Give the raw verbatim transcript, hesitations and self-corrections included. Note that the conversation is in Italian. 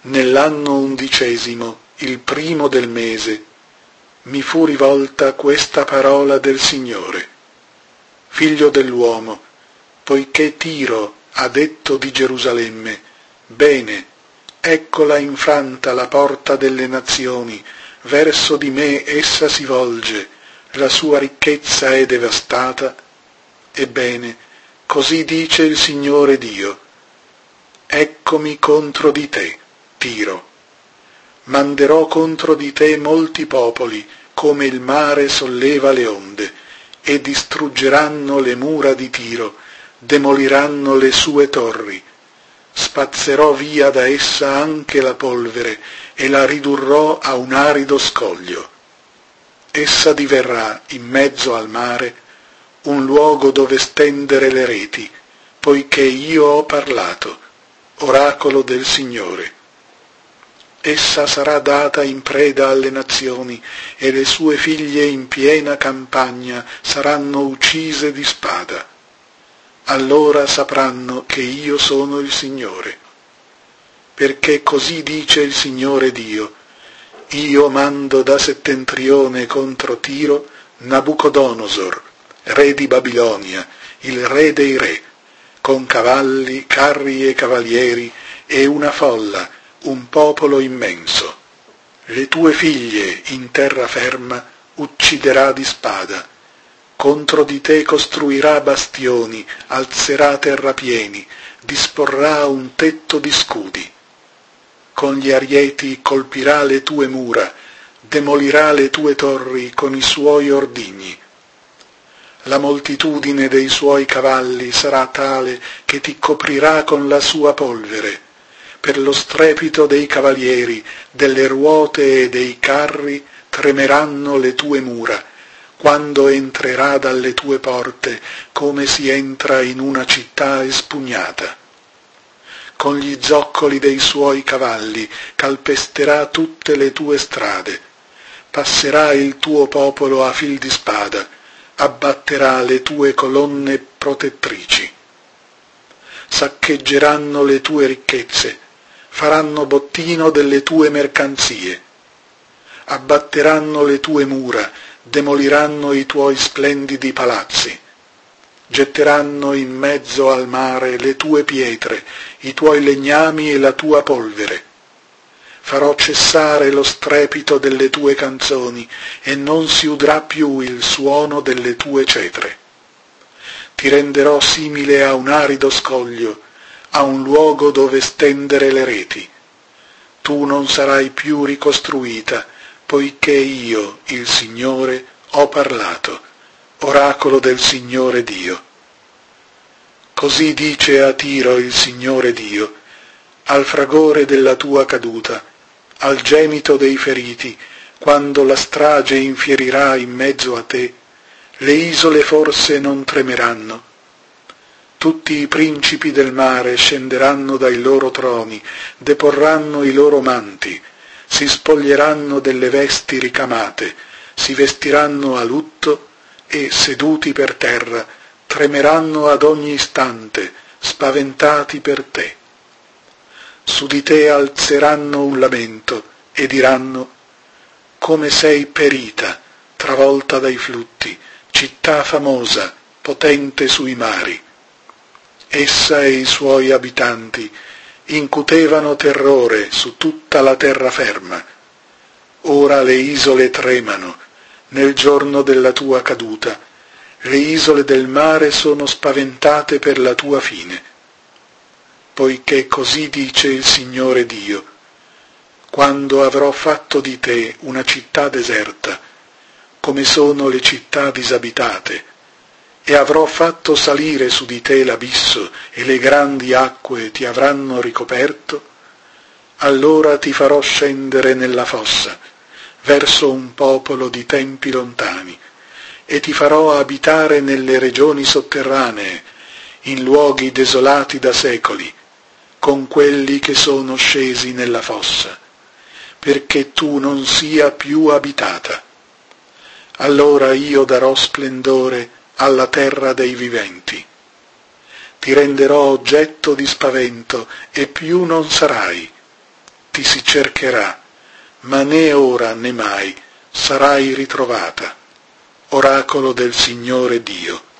nell'anno undicesimo, il primo del mese, mi fu rivolta questa parola del Signore. Figlio dell'uomo, poiché Tiro ha detto di Gerusalemme, bene, eccola infranta la porta delle nazioni, verso di me essa si volge, la sua ricchezza è devastata. Ebbene, così dice il Signore Dio, eccomi contro di te, Tiro. Manderò contro di te molti popoli, come il mare solleva le onde, e distruggeranno le mura di Tiro, demoliranno le sue torri. Spazzerò via da essa anche la polvere e la ridurrò a un arido scoglio. Essa diverrà, in mezzo al mare, un luogo dove stendere le reti, poiché io ho parlato, oracolo del Signore. Essa sarà data in preda alle nazioni, e le sue figlie in piena campagna saranno uccise di spada. Allora sapranno che io sono il Signore. Perché così dice il Signore Dio, io mando da settentrione contro Tiro Nabucodonosor, re di Babilonia, il re dei re, con cavalli, carri e cavalieri, e una folla, un popolo immenso. Le tue figlie in terraferma ucciderà di spada. Contro di te costruirà bastioni, alzerà terrapieni, disporrà un tetto di scudi. Con gli arieti colpirà le tue mura, demolirà le tue torri con i suoi ordigni. La moltitudine dei suoi cavalli sarà tale che ti coprirà con la sua polvere. Per lo strepito dei cavalieri, delle ruote e dei carri tremeranno le tue mura, quando entrerà dalle tue porte, come si entra in una città espugnata. Con gli zoccoli dei suoi cavalli calpesterà tutte le tue strade. Passerà il tuo popolo a fil di spada, abbatterà le tue colonne protettrici. Saccheggeranno le tue ricchezze, faranno bottino delle tue mercanzie. Abbatteranno le tue mura, demoliranno i tuoi splendidi palazzi. Getteranno in mezzo al mare le tue pietre, i tuoi legnami e la tua polvere. Farò cessare lo strepito delle tue canzoni e non si udrà più il suono delle tue cetre. Ti renderò simile a un arido scoglio, a un luogo dove stendere le reti. Tu non sarai più ricostruita, poiché io, il Signore, ho parlato, oracolo del Signore Dio. Così dice a Tiro il Signore Dio, al fragore della tua caduta, al gemito dei feriti, quando la strage infierirà in mezzo a te, le isole forse non tremeranno. Tutti i principi del mare scenderanno dai loro troni, deporranno i loro manti, si spoglieranno delle vesti ricamate, si vestiranno a lutto e, seduti per terra, tremeranno ad ogni istante, spaventati per te. Su di te alzeranno un lamento e diranno: come sei perita, travolta dai flutti, città famosa, potente sui mari. Essa e i suoi abitanti incutevano terrore su tutta la terraferma. Ora le isole tremano, nel giorno della tua caduta, le isole del mare sono spaventate per la tua fine. Poiché così dice il Signore Dio, quando avrò fatto di te una città deserta, come sono le città disabitate, e avrò fatto salire su di te l'abisso e le grandi acque ti avranno ricoperto, allora ti farò scendere nella fossa, verso un popolo di tempi lontani, e ti farò abitare nelle regioni sotterranee, in luoghi desolati da secoli, con quelli che sono scesi nella fossa, perché tu non sia più abitata. Allora io darò splendore alla terra dei viventi. Ti renderò oggetto di spavento e più non sarai. ti si cercherà, ma né ora né mai sarai ritrovata. Oracolo del Signore Dio.